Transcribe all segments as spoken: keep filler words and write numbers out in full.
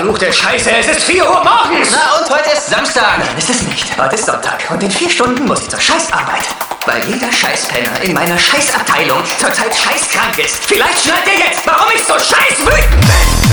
verruchte Scheiße, es ist vier Uhr morgens! Na und heute ist Samstag. Nein, ist es nicht. Heute ist Sonntag und in vier Stunden muss ich zur Scheißarbeit. Weil jeder Scheißpenner in meiner Scheißabteilung zurzeit scheißkrank ist. Vielleicht schnallt ihr jetzt, warum ich so scheißwütend bin!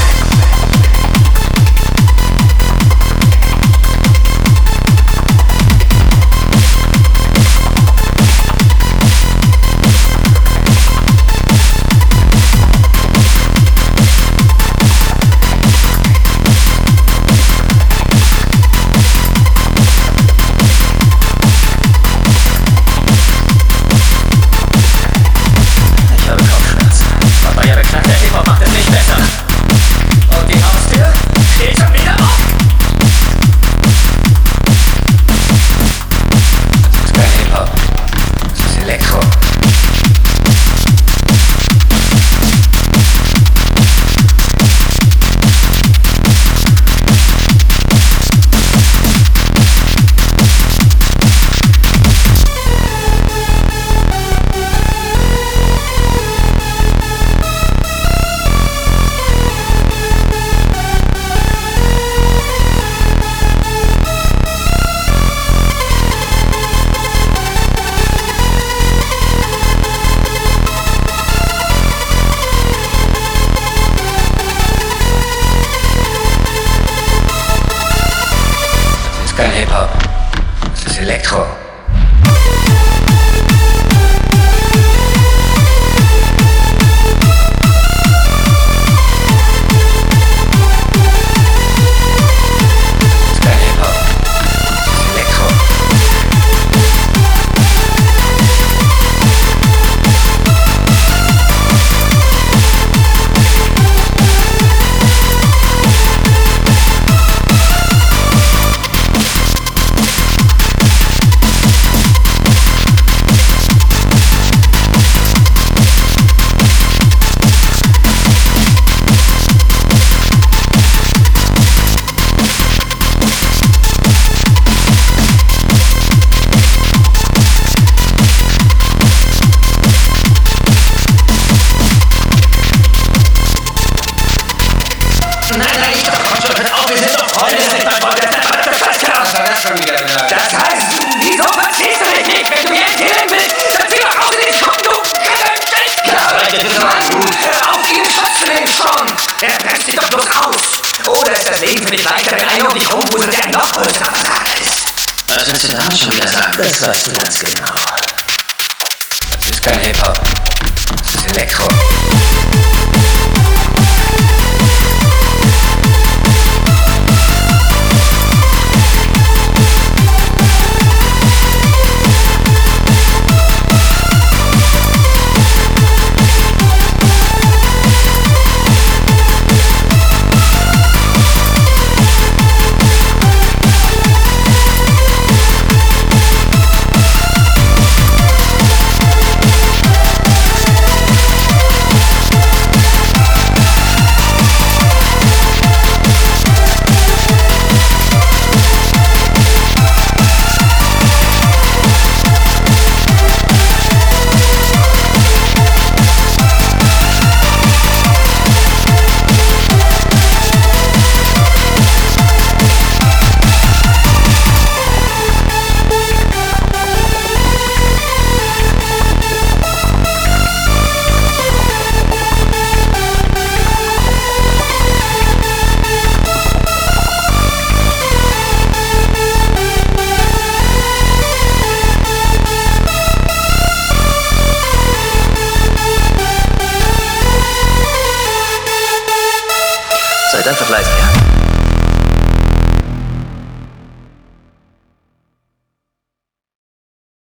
Kein Hip-Hop. Es ist Elektro. Nein, nein, ich doch schon, hört auf, wir sind doch Freunde, das ist mein Freund, das ist Was hat das schon wieder gesagt? Das heißt, wieso verstehst du mich nicht? Wenn du mir erzählen willst, dann zieh doch raus in den Schuppen, du Geldknecht! Ja, aber das ist mal gut. Hör auf, ihn schützen den schon! Er presst dich doch bloß aus! Oder ist das Leben für dich leichter, wenn einer um dich rumwuselt, der ein noch größerer Versager ist? Was willst du damit schon wieder sagen? Das weißt du ganz genau. Es ist kein Hip-Hop. Es ist Elektro. Seid einfach leise, ja?